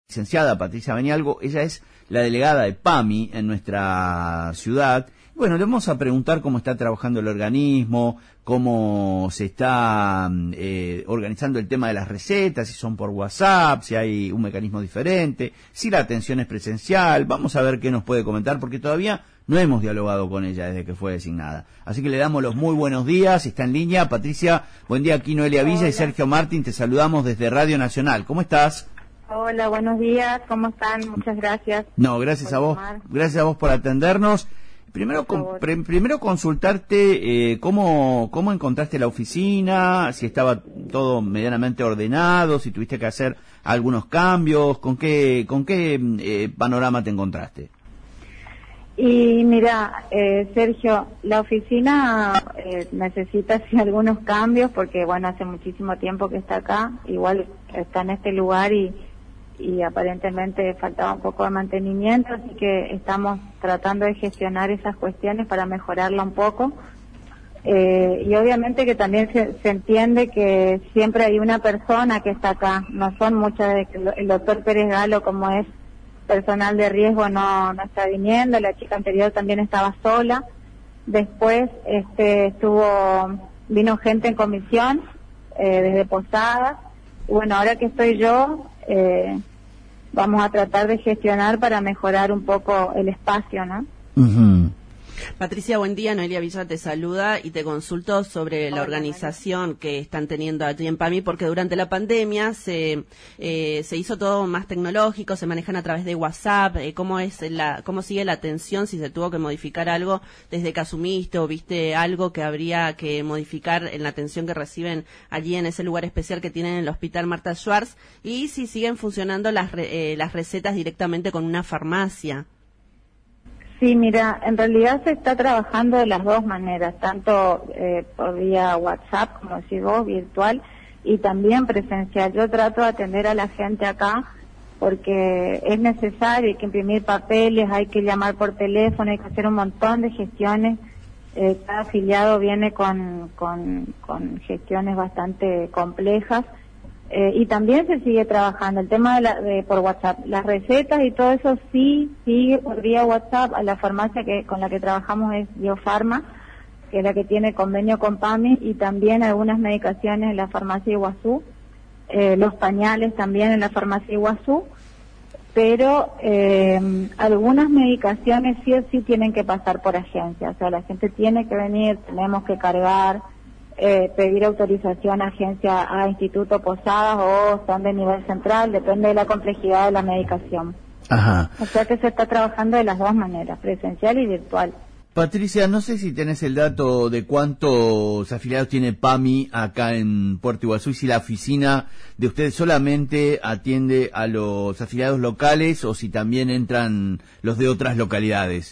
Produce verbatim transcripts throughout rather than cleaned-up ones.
licenciada Patricia Benialgo, ella es la delegada de PAMI en nuestra ciudad. Bueno, le vamos a preguntar cómo está trabajando el organismo, cómo se está eh, organizando el tema de las recetas, si son por WhatsApp, si hay un mecanismo diferente, si la atención es presencial. Vamos a ver qué nos puede comentar, porque todavía no hemos dialogado con ella desde que fue designada. Así que le damos los muy buenos días, está en línea. Patricia, buen día, aquí Noelia Villa y Sergio Martín, te saludamos desde Radio Nacional. ¿Cómo estás? Hola, buenos días, ¿cómo están? Muchas gracias. No, gracias a vos, tomar. gracias a vos por atendernos. Primero, con, pr primero consultarte eh, cómo, cómo encontraste la oficina, si estaba todo medianamente ordenado, si tuviste que hacer algunos cambios, con qué, con qué eh, panorama te encontraste. Y mira, eh, Sergio, la oficina eh, necesita sí algunos cambios porque, bueno, hace muchísimo tiempo que está acá, igual está en este lugar y y aparentemente faltaba un poco de mantenimiento, así que estamos tratando de gestionar esas cuestiones para mejorarla un poco. Eh, y obviamente que también se, se entiende que siempre hay una persona que está acá, no son muchas, de, el doctor Pérez Galo, como es personal de riesgo, no, no está viniendo, la chica anterior también estaba sola, después este estuvo, vino gente en comisión, eh, desde Posadas, y bueno, ahora que estoy yo, eh, vamos a tratar de gestionar para mejorar un poco el espacio, ¿no? Uh-huh. Patricia, buen día. Noelia Villa te saluda y te consulto sobre Hola, la organización Noelia. que están teniendo allí en PAMI, porque durante la pandemia se eh, se hizo todo más tecnológico, se manejan a través de WhatsApp. Eh, ¿Cómo es la cómo sigue la atención? Si se tuvo que modificar algo desde que asumiste o viste algo que habría que modificar en la atención que reciben allí en ese lugar especial que tienen en el Hospital Marta Schwarz, y si siguen funcionando las re, eh, las recetas directamente con una farmacia. Sí, mira, en realidad se está trabajando de las dos maneras, tanto eh, por vía WhatsApp, como decís vos, virtual, y también presencial. Yo trato de atender a la gente acá porque es necesario, hay que imprimir papeles, hay que llamar por teléfono, hay que hacer un montón de gestiones. Eh, cada afiliado viene con, con, con gestiones bastante complejas. Eh, y también se sigue trabajando el tema de, la, de por WhatsApp, las recetas y todo eso sí sigue por vía WhatsApp. A la farmacia que con la que trabajamos es Biofarma, que es la que tiene convenio con PAMI, y también algunas medicaciones en la farmacia Iguazú, eh, los pañales también en la farmacia Iguazú, pero eh, algunas medicaciones sí o sí tienen que pasar por agencia, o sea, la gente tiene que venir, tenemos que cargar, Eh, pedir autorización a agencia, a Instituto Posadas, o son de nivel central, depende de la complejidad de la medicación. Ajá. O sea que se está trabajando de las dos maneras, presencial y virtual. Patricia, no sé si tenés el dato de cuántos afiliados tiene PAMI acá en Puerto Iguazú, y si la oficina de ustedes solamente atiende a los afiliados locales o si también entran los de otras localidades.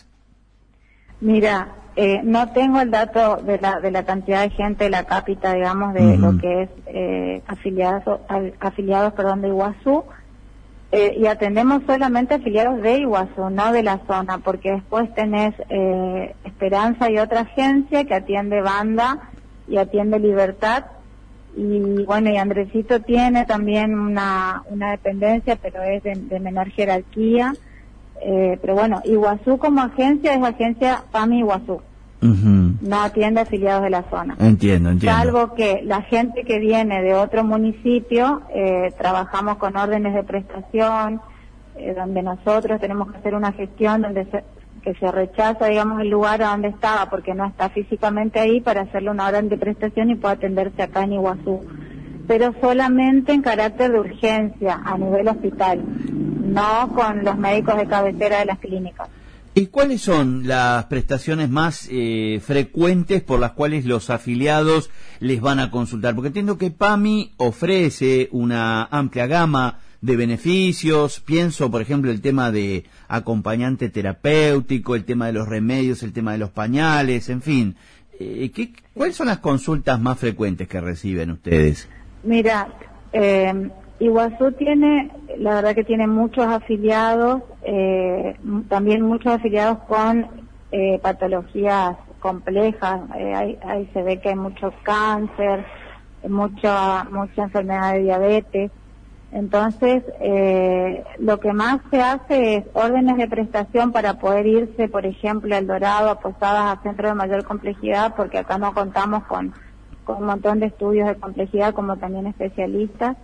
Mira, eh, no tengo el dato de la de la cantidad de gente de la cápita, digamos, de uh-huh. lo que es eh, afiliados afiliados perdón de Iguazú, eh, y atendemos solamente afiliados de Iguazú, no de la zona, porque después tenés eh, Esperanza y otra agencia que atiende Banda y atiende Libertad, y bueno, y Andresito tiene también una una dependencia, pero es de, de menor jerarquía. Eh, pero bueno, Iguazú como agencia es agencia PAMI Iguazú. Uh-huh. No atiende afiliados de la zona. Entiendo, entiendo. Salvo que la gente que viene de otro municipio, eh, trabajamos con órdenes de prestación, eh, donde nosotros tenemos que hacer una gestión donde se, que se rechaza, digamos, el lugar a donde estaba porque no está físicamente ahí, para hacerle una orden de prestación y pueda atenderse acá en Iguazú. Pero solamente en carácter de urgencia, a nivel hospital, no con los médicos de cabecera de las clínicas. ¿Y cuáles son las prestaciones más eh, frecuentes por las cuales los afiliados les van a consultar? Porque entiendo que PAMI ofrece una amplia gama de beneficios. Pienso, por ejemplo, el tema de acompañante terapéutico, el tema de los remedios, el tema de los pañales, en fin. Eh, ¿qué, ¿Cuáles son las consultas más frecuentes que reciben ustedes? Mira, eh, Iguazú tiene, la verdad que tiene muchos afiliados, eh, también muchos afiliados con eh, patologías complejas, eh, ahí, ahí se ve que hay mucho cáncer, mucha mucha enfermedad de diabetes, Entonces, eh, lo que más se hace es órdenes de prestación para poder irse, por ejemplo, a El Dorado, a Posadas, a centros de mayor complejidad, porque acá no contamos con, con un montón de estudios de complejidad, como también especialistas.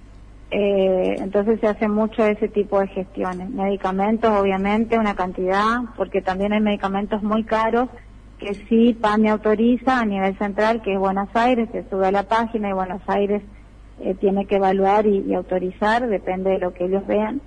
Eh, entonces se hace mucho ese tipo de gestiones. Medicamentos, obviamente, una cantidad, porque también hay medicamentos muy caros que sí PAMI autoriza a nivel central, que es Buenos Aires, se sube a la página y Buenos Aires eh, tiene que evaluar y, y autorizar, depende de lo que ellos vean.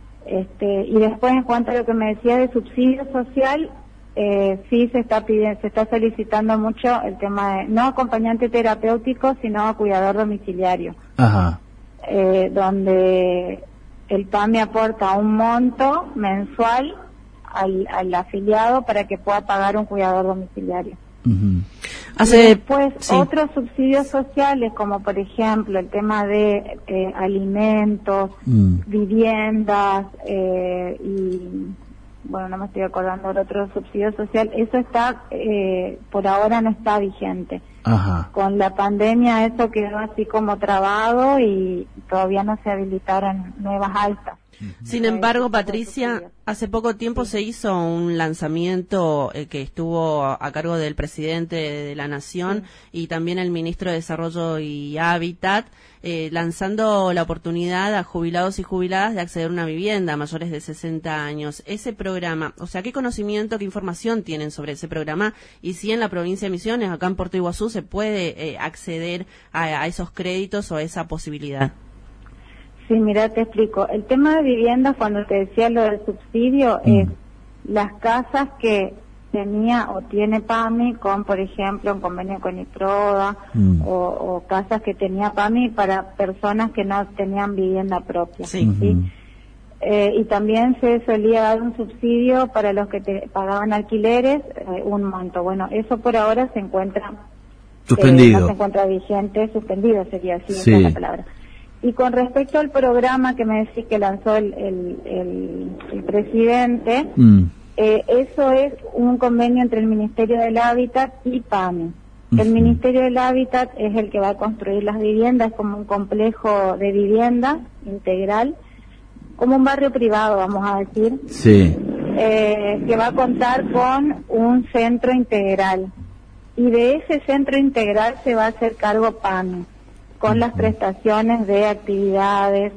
Este, y después, en cuanto a lo que me decía de subsidio social, eh, sí se está pidiendo, se está solicitando mucho el tema de no acompañante terapéutico, sino cuidador domiciliario. Ajá. Eh, donde el PAMI aporta un monto mensual al, al afiliado para que pueda pagar un cuidador domiciliario. Uh-huh. Hace, y después sí. otros subsidios sociales, como por ejemplo el tema de eh, alimentos, mm. viviendas eh, y bueno, no me estoy acordando de otro subsidio social, eso está, eh, por ahora no está vigente. Ajá. Con la pandemia eso quedó así como trabado y todavía no se habilitaron nuevas altas. Sin embargo, Patricia, hace poco tiempo sí. se hizo un lanzamiento eh, que estuvo a, a cargo del presidente de la Nación sí. y también el ministro de Desarrollo y Hábitat, eh, lanzando la oportunidad a jubilados y jubiladas de acceder a una vivienda a mayores de sesenta años. Ese programa, o sea, ¿qué conocimiento, qué información tienen sobre ese programa? Y si en la provincia de Misiones, acá en Puerto Iguazú, se puede eh, acceder a, a esos créditos o a esa posibilidad. Sí, mira, te explico. El tema de viviendas, cuando te decía lo del subsidio, mm. es las casas que tenía o tiene PAMI con, por ejemplo, un convenio con IPRODA mm. o, o casas que tenía PAMI para personas que no tenían vivienda propia. Sí. ¿sí? Uh-huh. Eh, y también se solía dar un subsidio para los que te pagaban alquileres, eh, un monto. Bueno, eso por ahora se encuentra suspendido. Eh, no se encuentra vigente, suspendido sería así, sí. esa es la palabra. Y con respecto al programa que me decís que lanzó el, el, el, el presidente, mm. eh, eso es un convenio entre el Ministerio del Hábitat y PAMI. Uh-huh. El Ministerio del Hábitat es el que va a construir las viviendas, como un complejo de vivienda integral, como un barrio privado, vamos a decir, sí. eh, que va a contar con un centro integral. Y de ese centro integral se va a hacer cargo PAMI, con las prestaciones de actividades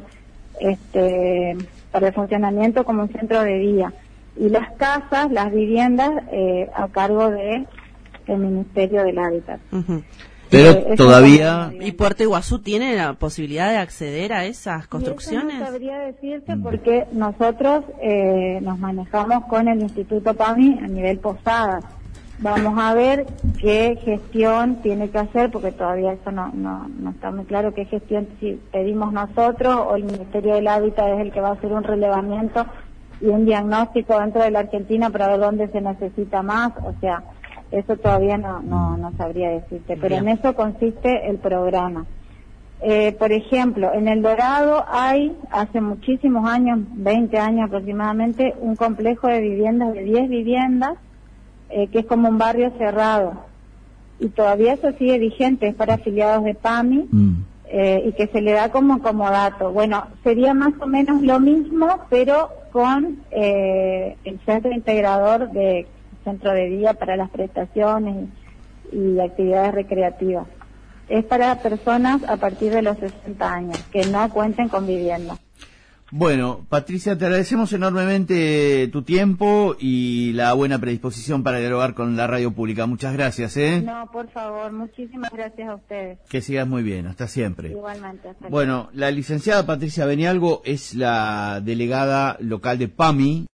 este, para el funcionamiento como un centro de día. Y las casas, las viviendas, eh, a cargo de el Ministerio del Hábitat. Uh-huh. Pero eh, todavía... ¿Y Puerto Iguazú tiene la posibilidad de acceder a esas construcciones? Y eso no sabría decirte porque nosotros eh, nos manejamos con el Instituto PAMI a nivel Posadas. Vamos a ver qué gestión tiene que hacer, porque todavía eso no, no, no está muy claro qué gestión si pedimos nosotros o el Ministerio del Hábitat es el que va a hacer un relevamiento y un diagnóstico dentro de la Argentina para ver dónde se necesita más. O sea, eso todavía no, no, no sabría decirte, pero en eso consiste el programa. Eh, por ejemplo, en El Dorado hay, hace muchísimos años, veinte años aproximadamente, un complejo de viviendas, de diez viviendas, Eh, que es como un barrio cerrado, y todavía eso sigue vigente, es para afiliados de PAMI, mm. eh, y que se le da como comodato. Bueno, sería más o menos lo mismo, pero con eh, el centro integrador de centro de día para las prestaciones y, y actividades recreativas. Es para personas a partir de los sesenta años, que no cuenten con vivienda. Bueno, Patricia, te agradecemos enormemente tu tiempo y la buena predisposición para dialogar con la radio pública. Muchas gracias, ¿eh? No, por favor, muchísimas gracias a ustedes. Que sigas muy bien, hasta siempre. Igualmente, hasta Bueno, la licenciada Patricia Benialgo es la delegada local de PAMI.